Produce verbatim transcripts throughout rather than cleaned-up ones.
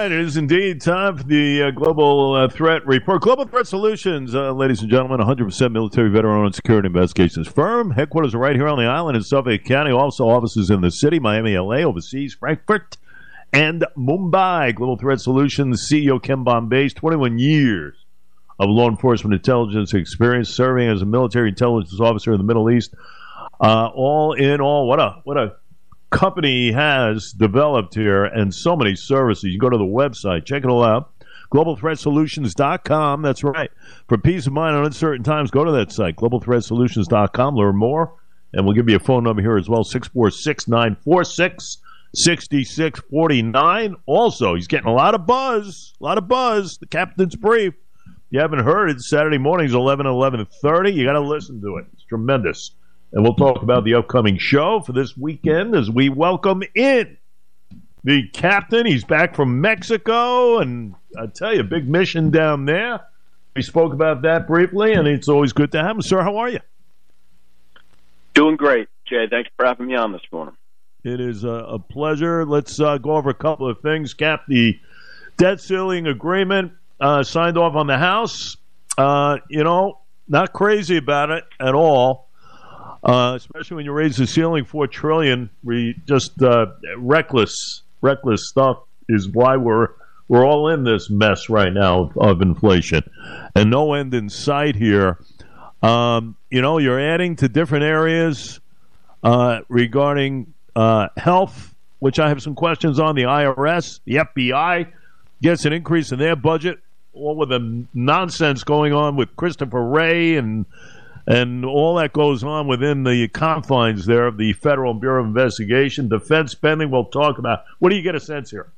right, it is indeed time for the uh, Global uh, Threat Report. Global Threat Solutions, uh, ladies and gentlemen, one hundred percent military veteran-owned security investigations firm. Headquarters are right here on the island in Suffolk County. Also offices in the city, Miami, L A, overseas, Frankfurt, and Mumbai. Global Threat Solutions, C E O Ken Bombase, twenty-one years of law enforcement intelligence experience, serving as a military intelligence officer in the Middle East. Uh, all in all, what a what a company has developed here, and so many services. You can go to the website, check it all out, global threat solutions dot com. That's right. For peace of mind on uncertain times, go to that site, global threat solutions dot com. Learn more, and we'll give you a phone number here as well, six four six, nine four six, six six four nine. Also, he's getting a lot of buzz, a lot of buzz. The captain's brief. You haven't heard it, Saturday mornings, eleven, eleven thirty. You got to listen to it. It's tremendous. And we'll talk about the upcoming show for this weekend as we welcome in the captain. He's back from Mexico, and I tell you, big mission down there. We spoke about that briefly, and it's always good to have him. Sir, how are you? Doing great, Jay. Thanks for having me on this morning. It is a, a pleasure. Let's uh, go over a couple of things. Cap, the debt ceiling agreement uh, signed off on the House. Uh, you know, not crazy about it at all. Uh, especially when you raise the ceiling four trillion dollars, we just uh, reckless, reckless stuff is why we're we're all in this mess right now of, of inflation, and no end in sight here. Um, you know, you're adding to different areas uh, regarding uh, health, which I have some questions on. The I R S, the F B I gets an increase in their budget, all with the nonsense going on with Christopher Wray and. And all that goes on within the confines there of the Federal Bureau of Investigation. Defense spending we'll talk about. What do you get a sense here?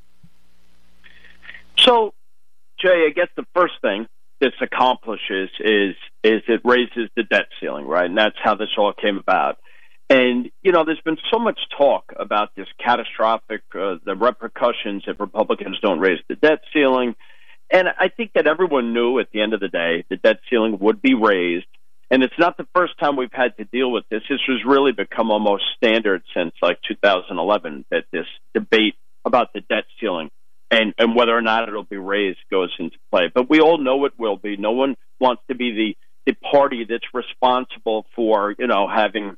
So, Jay, I guess the first thing this accomplishes is is it raises the debt ceiling, right? And that's how this all came about. And, you know, there's been so much talk about this catastrophic, uh, the repercussions if Republicans don't raise the debt ceiling. And I think that everyone knew at the end of the day the debt ceiling would be raised. And it's not the first time we've had to deal with this. This has really become almost standard since like two thousand eleven that this debate about the debt ceiling and, and whether or not it'll be raised goes into play. But we all know it will be. No one wants to be the, the party that's responsible for, you know, having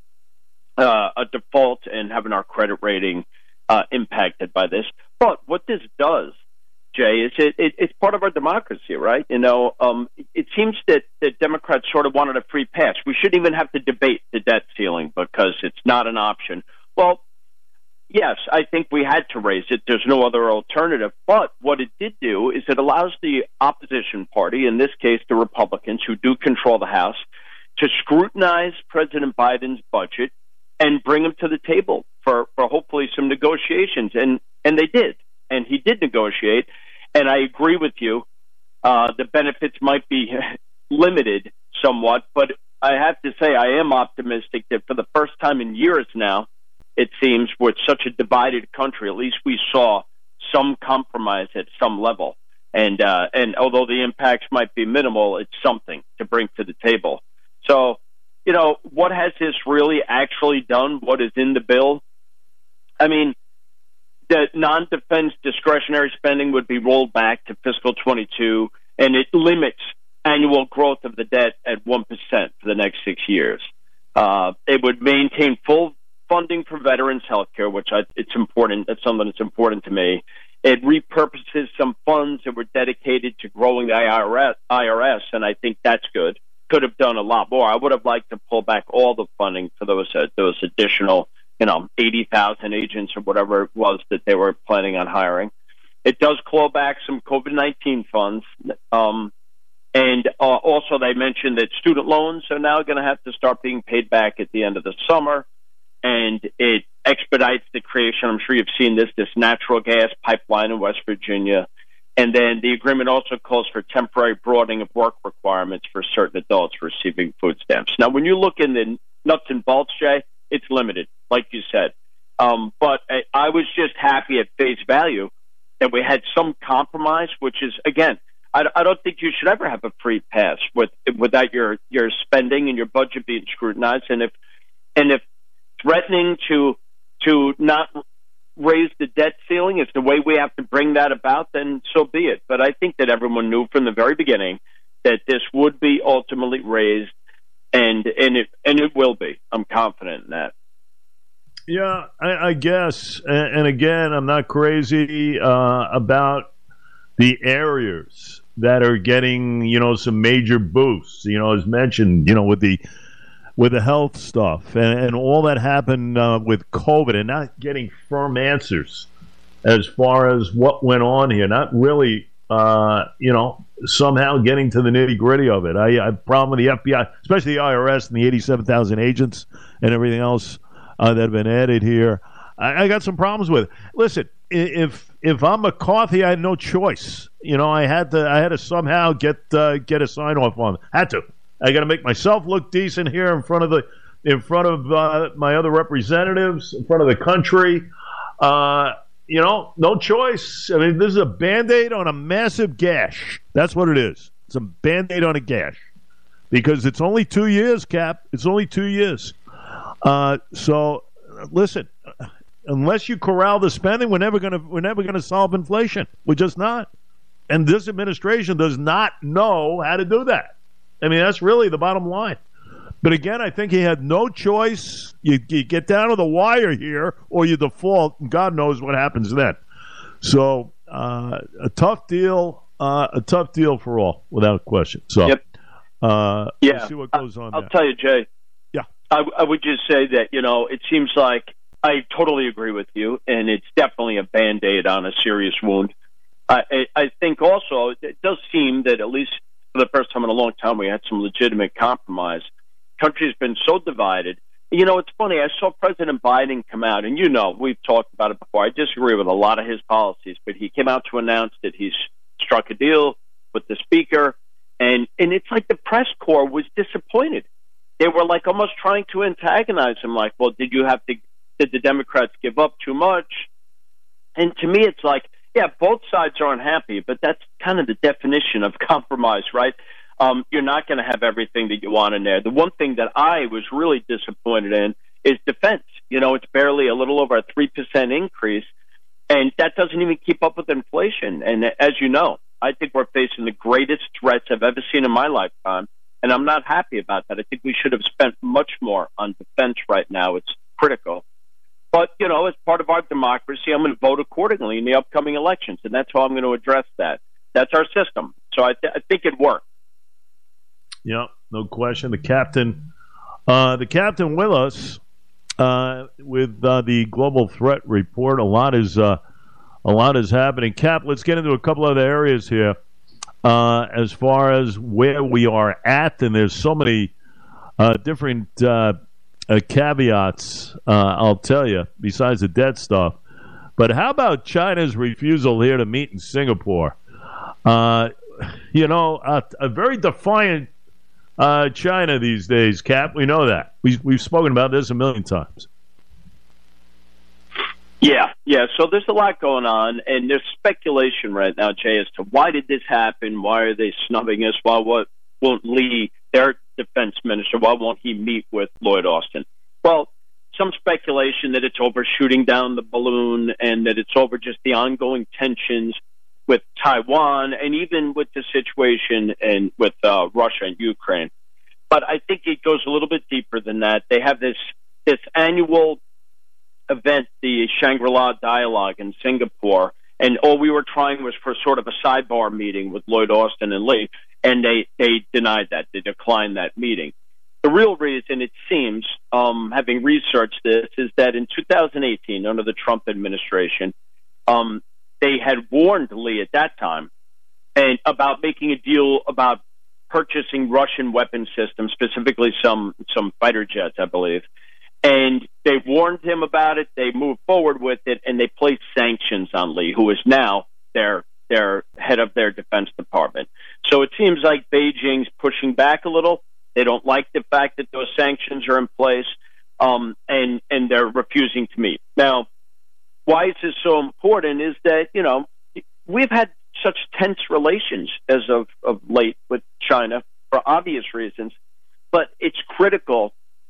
uh, a default and having our credit rating uh, impacted by this. But what this does, Jay, is it, it, it's part of our democracy, right? You know, um, it seems that, that Democrats sort of wanted a free pass. We shouldn't even have to debate the debt ceiling because it's not an option. Well, yes, I think we had to raise it. There's no other alternative. But what it did do is it allows the opposition party, in this case the Republicans, who do control the House, to scrutinize President Biden's budget and bring him to the table for, for hopefully some negotiations. And, and they did. And he did negotiate, and I agree with you. Uh, the benefits might be limited somewhat, but I have to say I am optimistic that for the first time in years now, it seems, with such a divided country, at least we saw some compromise at some level. And uh, and although the impacts might be minimal, it's something to bring to the table. So, you know, what has this really actually done? What is in the bill? I mean, the non-defense discretionary spending would be rolled back to fiscal twenty-two, and it limits annual growth of the debt at one percent for the next six years. Uh, it would maintain full funding for veterans' health care, which I, it's important. That's something that's important to me. It repurposes some funds that were dedicated to growing the I R S, and I think that's good. Could have done a lot more. I would have liked to pull back all the funding for those uh, those additional you know, eighty thousand agents or whatever it was that they were planning on hiring. It does claw back some COVID nineteen funds. Um, and uh, also they mentioned that student loans are now going to have to start being paid back at the end of the summer. And it expedites the creation, I'm sure you've seen this, this natural gas pipeline in West Virginia. And then the agreement also calls for temporary broadening of work requirements for certain adults receiving food stamps. Now, when you look in the nuts and bolts, Jay, it's limited, like you said. Um, but I, I was just happy at face value that we had some compromise, which is, again, I, I don't think you should ever have a free pass with, without your, your spending and your budget being scrutinized. And if and if threatening to to not raise the debt ceiling, it's the way we have to bring that about, then so be it. But I think that everyone knew from the very beginning that this would be ultimately raised, and and it and it will be. I'm confident in that. Yeah, I, I guess. And, and again, I'm not crazy uh, about the areas that are getting, you know, some major boosts. You know, as mentioned, you know, with the with the health stuff and, and all that happened uh, with COVID, and not getting firm answers as far as what went on here. Not really, uh, you know, somehow getting to the nitty gritty of it. I, I have a problem with the F B I, especially the I R S and the eighty-seven thousand agents and everything else uh, that have been added here. I, I got some problems with it. Listen, if if I'm McCarthy, I had no choice. You know, I had to I had to somehow get uh, get a sign off on it. Had to. I got to make myself look decent here in front of the in front of uh, my other representatives, in front of the country. Uh, you know, no choice. I mean, this is a Band-Aid on a massive gash. That's what it is. It's a Band-Aid on a gash. Because it's only two years, Cap. It's only two years. Uh, so, listen, unless you corral the spending, we're never going to we're never going to solve inflation. We're just not. And this administration does not know how to do that. I mean, that's really the bottom line. But again, I think he had no choice. You, you get down to the wire here, or you default, and God knows what happens then. So, uh, a tough deal, uh, a tough deal for all, without question. So, yep. uh, yeah. we'll see what goes on I'll there. tell you, Jay. Yeah. I, I would just say that, you know, it seems like I totally agree with you, and it's definitely a Band-Aid on a serious wound. I, I, I think also it does seem that at least for the first time in a long time, we had some legitimate compromise. The country has been so divided. You know, it's funny. I saw President Biden come out, and you know, we've talked about it before. I disagree with a lot of his policies, but he came out to announce that he's struck a deal with the speaker, and, and it's like the press corps was disappointed. They were like almost trying to antagonize him, like, well, did you have to, did the Democrats give up too much? And to me, it's like, yeah, both sides aren't happy, but that's kind of the definition of compromise, right? Um, you're not going to have everything that you want in there. The one thing that I was really disappointed in is defense. You know, it's barely a little over a three percent increase, and that doesn't even keep up with inflation. And as you know, I think we're facing the greatest threats I've ever seen in my lifetime, and I'm not happy about that. I think we should have spent much more on defense right now. It's critical. But, you know, as part of our democracy, I'm going to vote accordingly in the upcoming elections, and that's how I'm going to address that. That's our system. So I, th- I think it worked. Yeah, no question. The captain, uh, the captain with us uh, with uh, the Global Threat Report. A lot is uh, a lot is happening. Cap, let's get into a couple other areas here uh, as far as where we are at, and there's so many uh, different uh, uh, caveats. Uh, I'll tell you, besides the debt stuff. But how about China's refusal here to meet in Singapore? Uh, you know, a, a very defiant uh, China these days, Cap. We know that. We, we've spoken about this a million times. Yeah, yeah. So there's a lot going on, and there's speculation right now, Jay, as to why did this happen? Why are they snubbing us? Why what, won't Lee, their defense minister, why won't he meet with Lloyd Austin? Well, some speculation that it's over shooting down the balloon and that it's over just the ongoing tensions with Taiwan and even with the situation and with uh, Russia and Ukraine. But I think it goes a little bit deeper than that. They have this this annual event, the Shangri-La Dialogue in Singapore, and all we were trying was for sort of a sidebar meeting with Lloyd Austin and Lee, and they, they denied that. They declined that meeting. The real reason, it seems, um, having researched this, is that in two thousand eighteen, under the Trump administration, um, they had warned Lee at that time and about making a deal about purchasing Russian weapon systems, specifically some some fighter jets, I believe. And they warned him about it. They moved forward with it, and they placed sanctions on Lee, who is now their their head of their Defense Department. So it seems like Beijing's pushing back a little. They don't like the fact that those sanctions are in place, um, and and they're refusing to meet. Now, why is this so important is that, you know, we've had such tense relations as of, of late with China for obvious reasons, but it's critical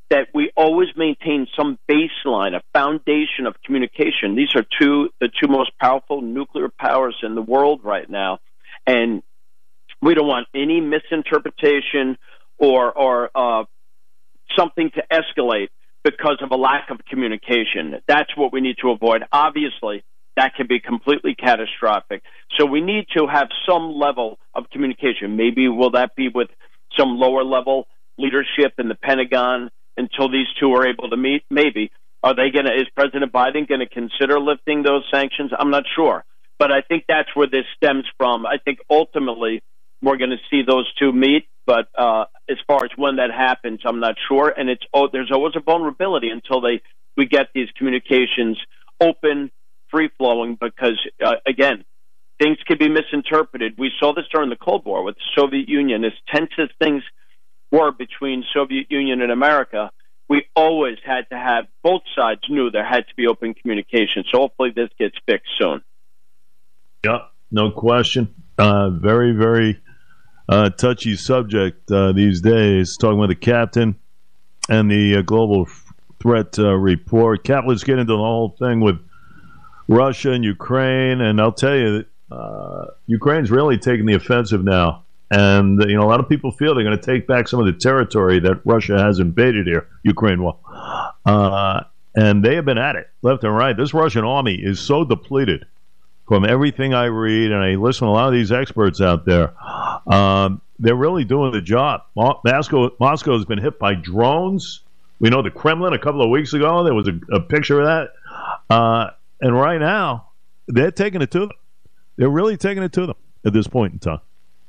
that we always maintain some baseline, a foundation of communication. These are two the two most powerful nuclear powers in the world right now, and we don't want any misinterpretation or or uh, something to escalate because of a lack of communication. That's what we need to avoid. Obviously, that can be completely catastrophic. So we need to have some level of communication. Maybe will that be with some lower level leadership in the Pentagon until these two are able to meet? Maybe. Are they going to, is President Biden going to consider lifting those sanctions? I'm not sure. But I think that's where this stems from. I think ultimately we're going to see those two meet. But uh, as far as when that happens, I'm not sure. And it's oh, there's always a vulnerability until they we get these communications open, free-flowing, because, uh, again, things could be misinterpreted. We saw this during the Cold War with the Soviet Union. As tense as things were between Soviet Union and America, we always had to have, both sides knew there had to be open communication. So hopefully this gets fixed soon. Yep, no question. Uh, very, very uh, touchy subject uh, these days, talking with the captain and the uh, Global Threat uh, Report. Cap, let's get into the whole thing with Russia and Ukraine, and I'll tell you, uh, Ukraine's really taking the offensive now. And, you know, a lot of people feel they're going to take back some of the territory that Russia has invaded here, Ukraine will. Uh, and they have been at it, left and right. This Russian army is so depleted from everything I read, and I listen to a lot of these experts out there. Um, they're really doing the job. Moscow, Moscow has been hit by drones. We know the Kremlin a couple of weeks ago, there was a, a picture of that. Uh, and right now, they're taking it to them. They're really taking it to them at this point in time.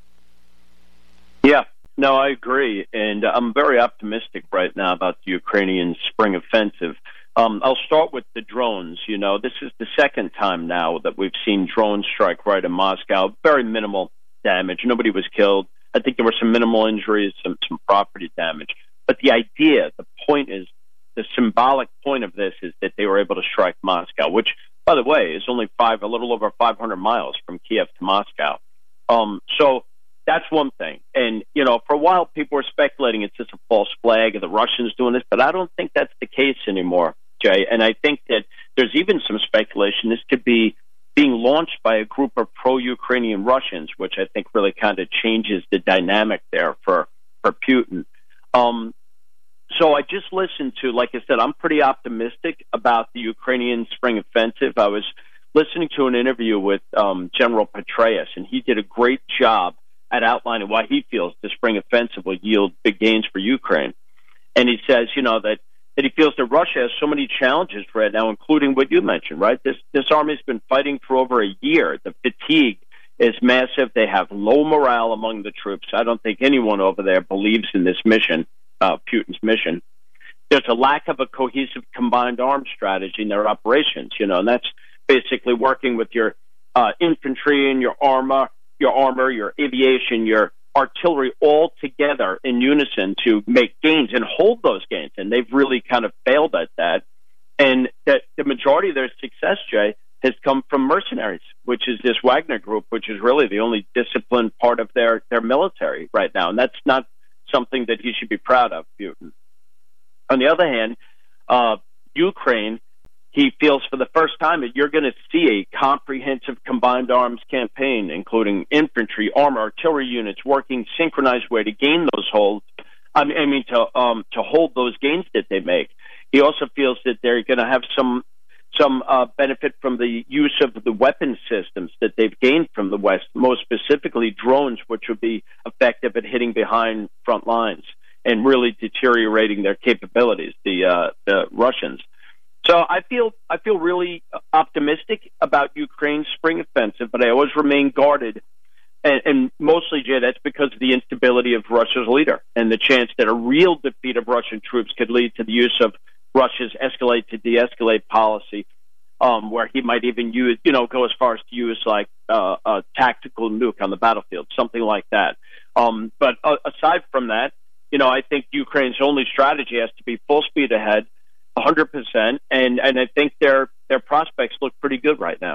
Yeah, no, I agree. And I'm very optimistic right now about the Ukrainian spring offensive. Um, I'll start with the drones. You know, this is the second time now that we've seen drones strike right in Moscow. Very minimal damage. Nobody was killed. I think there were some minimal injuries, some, some property damage. But the idea, the point is, the symbolic point of this is that they were able to strike Moscow, which, by the way, is only five, a little over five hundred miles from Kiev to Moscow. Um, so that's one thing. And, you know, for a while, people were speculating it's just a false flag of the Russians doing this, but I don't think that's the case anymore, Jay. And I think that there's even some speculation this could be being launched by a group of pro-Ukrainian Russians, which I think really kind of changes the dynamic there for, for Putin. Um, So I just listened to, like I said, I'm pretty optimistic about the Ukrainian spring offensive. I was listening to an interview with um, General Petraeus, and he did a great job at outlining why he feels the spring offensive will yield big gains for Ukraine. And he says, you know, that, that he feels that Russia has so many challenges right now, including what you mentioned, right? This, this army's been fighting for over a year. The fatigue is massive. They have low morale among the troops. I don't think anyone over there believes in this mission. Uh, Putin's mission. There's a lack of a cohesive combined arms strategy in their operations, you know, and that's basically working with your uh, infantry and your armor, your armor, your aviation, your artillery all together in unison to make gains and hold those gains. And they've really kind of failed at that. And that the majority of their success, Jay, has come from mercenaries, which is this Wagner group, which is really the only disciplined part of their, their military right now. And that's not something that he should be proud of, Putin. On the other hand, uh, Ukraine, he feels for the first time that you're going to see a comprehensive combined arms campaign, including infantry, armor, artillery units, working synchronized way to gain those holds. I mean, I mean to um, to hold those gains that they make. He also feels that they're going to have some some uh, benefit from the use of the weapon systems that they've gained from the West, most specifically drones, which would be effective at hitting behind front lines and really deteriorating their capabilities, the, uh, the Russians. So I feel I feel really optimistic about Ukraine's spring offensive, but I always remain guarded. And, and mostly, Jay, that's because of the instability of Russia's leader and the chance that a real defeat of Russian troops could lead to the use of Russia's escalate to de-escalate policy, um, where he might even use, you know, go as far as to use like uh, a tactical nuke on the battlefield, something like that. Um, but uh, aside from that, you know, I think Ukraine's only strategy has to be full speed ahead, one hundred percent, and and I think their their prospects look pretty good right now.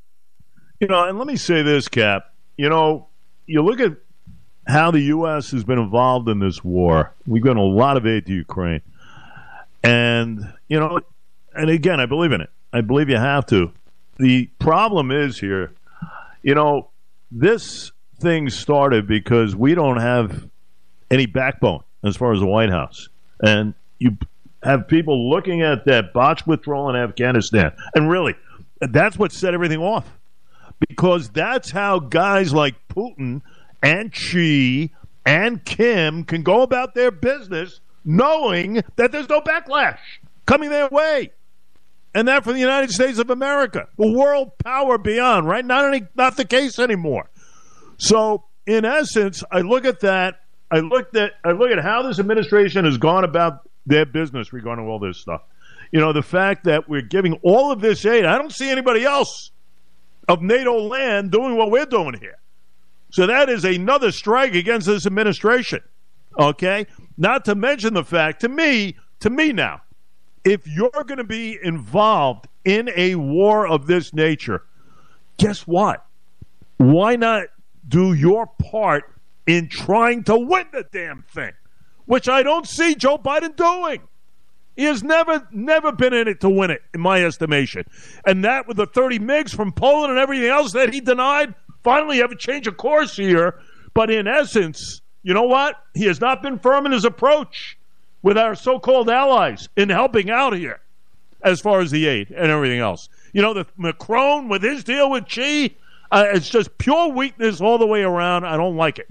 You know, and let me say this, Cap. You know, you look at how the U S has been involved in this war. We've given a lot of aid to Ukraine. And, you know, and again, I believe in it. I believe you have to. The problem is here, you know, this thing started because we don't have any backbone as far as the White House. And you have people looking at that botched withdrawal in Afghanistan. And really, that's what set everything off. Because that's how guys like Putin and Xi and Kim can go about their business knowing that there's no backlash coming their way. And that from the United States of America, the world power beyond, right? Not any, not the case anymore. So, in essence, I look at that. I looked at I look at how this administration has gone about their business regarding all this stuff. You know, the fact that we're giving all of this aid. I don't see anybody else of NATO land doing what we're doing here. So that is another strike against this administration. Okay? Not to mention the fact, to me, to me now, if you're going to be involved in a war of this nature, guess what? Why not do your part in trying to win the damn thing, which I don't see Joe Biden doing. He has never, never been in it to win it, in my estimation. And that with the thirty MiGs from Poland and everything else that he denied, finally have a change of course here. But in essence, you know what? He has not been firm in his approach with our so-called allies in helping out here as far as the aid and everything else. You know, the Macron with his deal with Xi, uh, it's just pure weakness all the way around. I don't like it.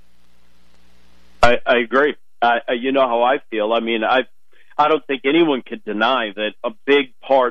I, I agree. I, I, you know how I feel. I mean, I I don't think anyone could deny that a big part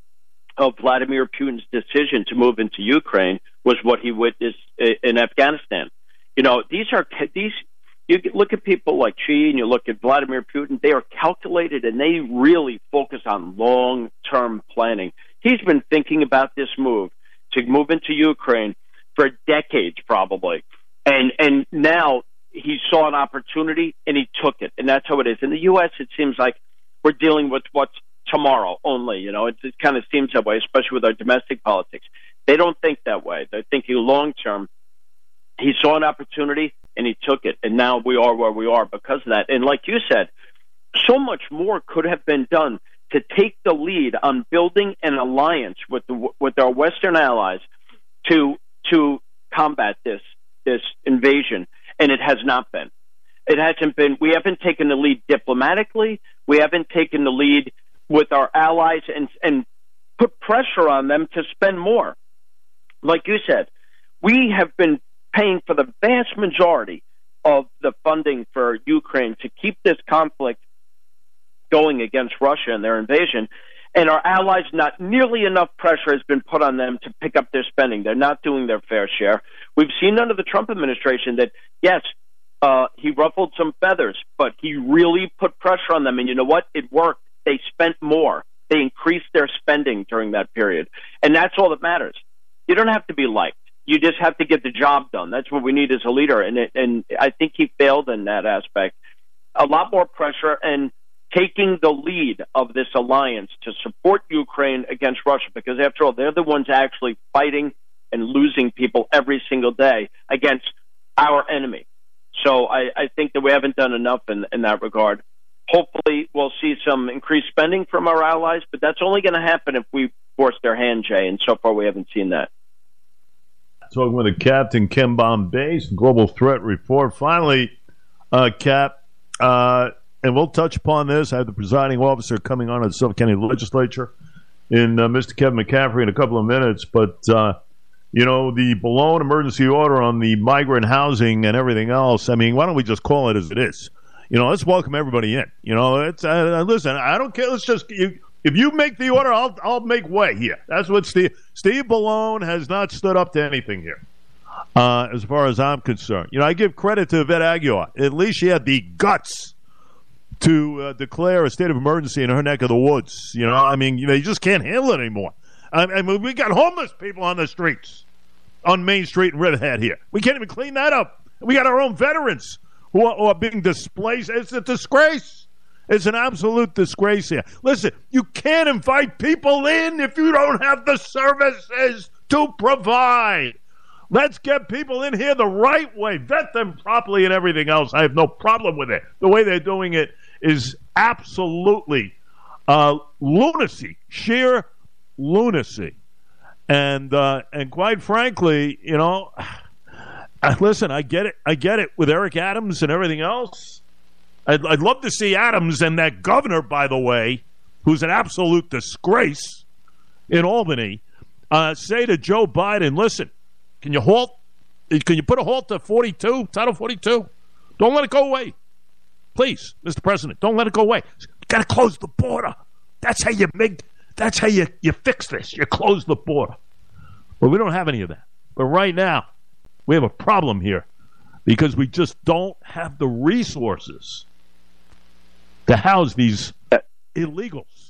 of Vladimir Putin's decision to move into Ukraine was what he witnessed in Afghanistan. You know, these are these. You look at people like Xi and you look at Vladimir Putin, they are calculated and they really focus on long-term planning. He's been thinking about this move to move into Ukraine for decades probably. And and now he saw an opportunity and he took it. And that's how it is. In the U S, it seems like we're dealing with what's tomorrow only. You know, it, it kind of seems that way, especially with our domestic politics. They don't think that way. They're thinking long-term. He saw an opportunity and he took it, and now we are where we are because of that. And like you said, so much more could have been done to take the lead on building an alliance with the, with our Western allies to to combat this this invasion, and it has not been. It hasn't been. We haven't taken the lead diplomatically. We haven't taken the lead with our allies and and put pressure on them to spend more. Like you said, we have been paying for the vast majority of the funding for Ukraine to keep this conflict going against Russia and their invasion. And our allies, not nearly enough pressure has been put on them to pick up their spending. They're not doing their fair share. We've seen under the Trump administration that, yes, uh, he ruffled some feathers, but he really put pressure on them. And you know what? It worked. They spent more. They increased their spending during that period. And that's all that matters. You don't have to be liked. You just have to get the job done. That's what we need as a leader. And it, and I think he failed in that aspect. A lot more pressure and taking the lead of this alliance to support Ukraine against Russia, because after all, they're the ones actually fighting and losing people every single day against our enemy. So I, I think that we haven't done enough in, in that regard. Hopefully we'll see some increased spending from our allies, but that's only going to happen if we force their hand, Jay, and so far we haven't seen that. Talking with the Captain Ken Bombay, Global Threat Report. Finally, uh, Cap, uh, and we'll touch upon this. I have the presiding officer coming on at the Suffolk County Legislature in uh, Mister Kevin McCaffrey in a couple of minutes. But, uh, you know, the blown emergency order on the migrant housing and everything else, I mean, why don't we just call it as it is? You know, let's welcome everybody in. You know, it's uh, listen, I don't care. Let's just you, if you make the order, I'll I'll make way here. That's what Steve Steve Ballone has not stood up to anything here, uh, as far as I'm concerned. You know, I give credit to Yvette Aguilar. At least she had the guts to uh, declare a state of emergency in her neck of the woods. You know, I mean, you know, you just can't handle it anymore. I, I mean, we got homeless people on the streets on Main Street in Riverhead here. We can't even clean that up. We got our own veterans who are, who are being displaced. It's a disgrace. It's an absolute disgrace here. Listen, you can't invite people in if you don't have the services to provide. Let's get people in here the right way, vet them properly and everything else. I have no problem with it. The way they're doing it is absolutely Uh, lunacy, sheer lunacy. And uh, and quite frankly, you know, listen, I get it. I get it with Eric Adams and everything else. I'd, I'd love to see Adams and that governor, by the way, who's an absolute disgrace in Albany, uh, say to Joe Biden, listen, can you halt? Can you put a halt to forty-two, Title forty-two? Don't let it go away. Please, Mister President, don't let it go away. You got to close the border. That's how you make, that's how you, you fix this. You close the border. But we don't have any of that. But right now, we have a problem here because we just don't have the resources to house these illegals.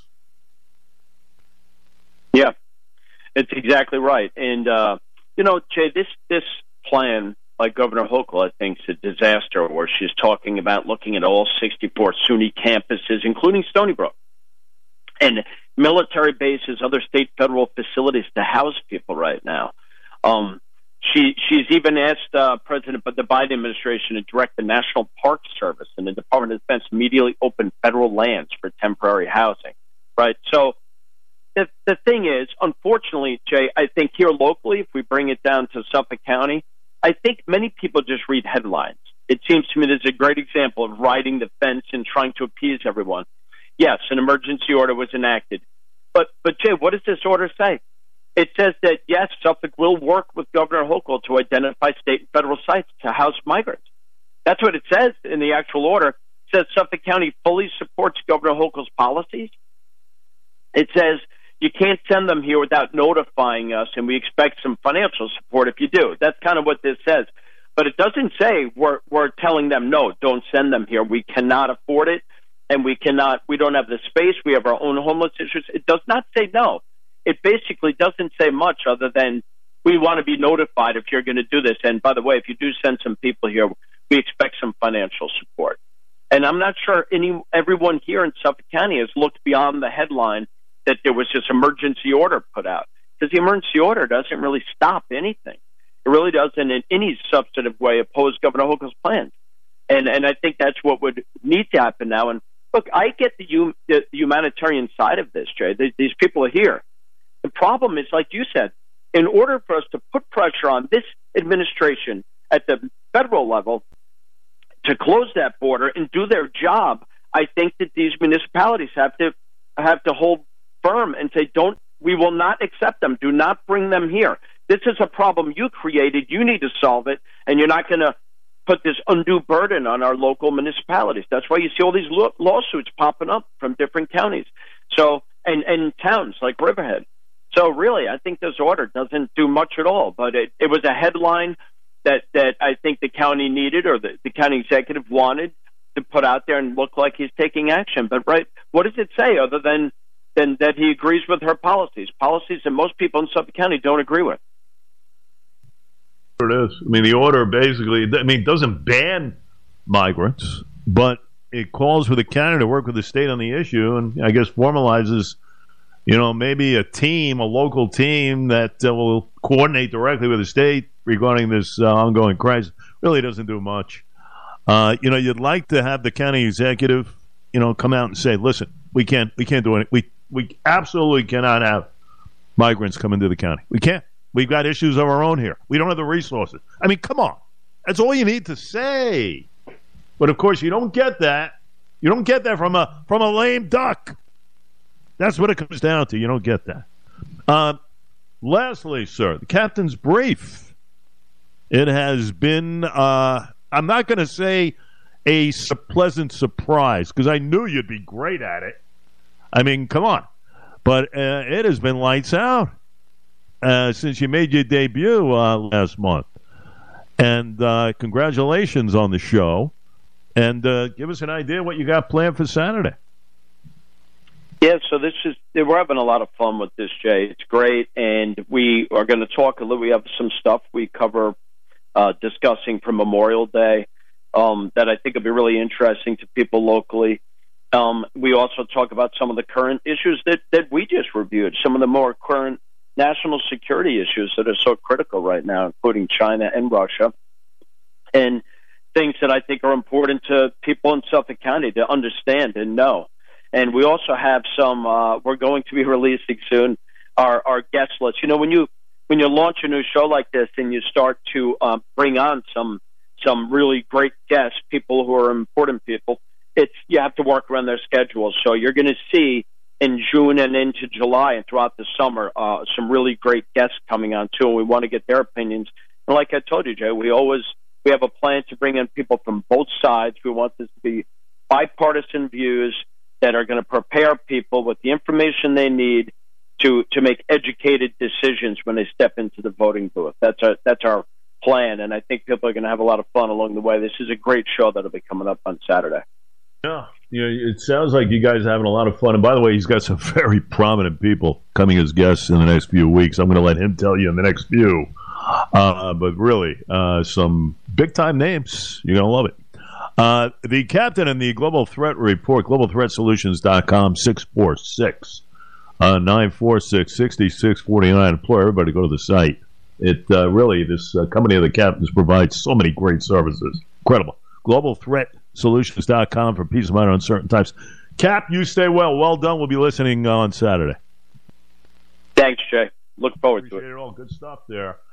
Yeah, it's exactly right. And, uh, you know, Jay, this, this plan, like Governor Hochul, I think, is a disaster, where she's talking about looking at all sixty-four SUNY campuses, including Stony Brook, and military bases, other state, federal facilities to house people right now. Um, she she's even asked uh, President, but the Biden administration to direct the National Park Service and the Department of Defense immediately open federal lands for temporary housing. Right. So the the thing is, unfortunately, Jay, I think here locally, if we bring it down to Suffolk County, I think many people just read headlines. It seems to me there's a great example of riding the fence and trying to appease everyone. Yes, an emergency order was enacted. But, but Jay, what does this order say? It says that, yes, Suffolk will work with Governor Hochul to identify state and federal sites to house migrants. That's what it says in the actual order. It says Suffolk County fully supports Governor Hochul's policies. It says you can't send them here without notifying us, and we expect some financial support if you do. That's kind of what this says. But it doesn't say we're, we're telling them, no, don't send them here. We cannot afford it. And we cannot, we don't have the space. We have our own homeless issues. It does not say no. It basically doesn't say much other than we want to be notified if you're going to do this. And by the way, if you do send some people here, we expect some financial support. And I'm not sure any everyone here in Suffolk County has looked beyond the headline that there was this emergency order put out, because the emergency order doesn't really stop anything. It really doesn't in any substantive way oppose Governor Hochul's plans. And and I think that's what would need to happen now. And look, I get the, hum, the humanitarian side of this, Jay. These people are here. The problem is, like you said, in order for us to put pressure on this administration at the federal level to close that border and do their job, I think that these municipalities have to have to hold firm and say, "Don't, we will not accept them. Do not bring them here. This is a problem you created. You need to solve it, and you're not going to put this undue burden on our local municipalities." That's why you see all these law- lawsuits popping up from different counties, so and and towns like Riverhead. So really, I think this order doesn't do much at all. But it, it was a headline that that I think the county needed, or the, the county executive wanted to put out there and look like he's taking action. But right, what does it say other than than that he agrees with her policies, policies that most people in Suffolk County don't agree with? It is. I mean, the order basically, I mean, it doesn't ban migrants, but it calls for the county to work with the state on the issue, and I guess formalizes, you know, maybe a team, a local team that uh, will coordinate directly with the state regarding this uh, ongoing crisis. Really doesn't do much. Uh, you know, you'd like to have the county executive, you know, come out and say, "Listen, we can't, we can't do it. We, we absolutely cannot have migrants come into the county. We can't. We've got issues of our own here. We don't have the resources." I mean, come on. That's all you need to say. But of course, you don't get that. You don't get that from a from a lame duck. That's what it comes down to. You don't get that. Uh, lastly, sir, the captain's brief. It has been, uh, I'm not going to say a su- pleasant surprise, because I knew you'd be great at it. I mean, come on. But uh, it has been lights out uh, since you made your debut uh, last month. And uh, congratulations on the show. And uh, give us an idea what you got planned for Saturday. Yeah, so this is, we're having a lot of fun with this, Jay. It's great, and we are going to talk a little. We have some stuff we cover uh, discussing for Memorial Day um, that I think will be really interesting to people locally. Um, we also talk about some of the current issues that, that we just reviewed, some of the more current national security issues that are so critical right now, including China and Russia, and things that I think are important to people in Suffolk County to understand and know. And we also have some, uh, we're going to be releasing soon, our, our guest list. You know, when you when you launch a new show like this and you start to uh, bring on some some really great guests, people who are important people, it's you have to work around their schedules. So you're going to see in June and into July and throughout the summer uh, some really great guests coming on, too, and we want to get their opinions. And like I told you, Jay, we always we have a plan to bring in people from both sides. We want this to be bipartisan views that are going to prepare people with the information they need to to make educated decisions when they step into the voting booth. That's our that's our plan, and I think people are going to have a lot of fun along the way. This is a great show that'll be coming up on Saturday. Yeah, you know, it sounds like you guys are having a lot of fun. And by the way, he's got some very prominent people coming as guests in the next few weeks. I'm going to let him tell you in the next few. Uh, but really, uh, some big-time names. You're going to love it. Uh, the captain in the Global Threat Report, global threat solutions dot com, six four six, nine four six, six six four nine. Implore everybody to go to the site. It uh, really, this uh, company of the captains provides so many great services. Incredible. global threat solutions dot com for peace of mind on uncertain times. Cap, you stay well. Well done. We'll be listening on Saturday. Thanks, Jay. Look forward Appreciate to it. it all. Good stuff there.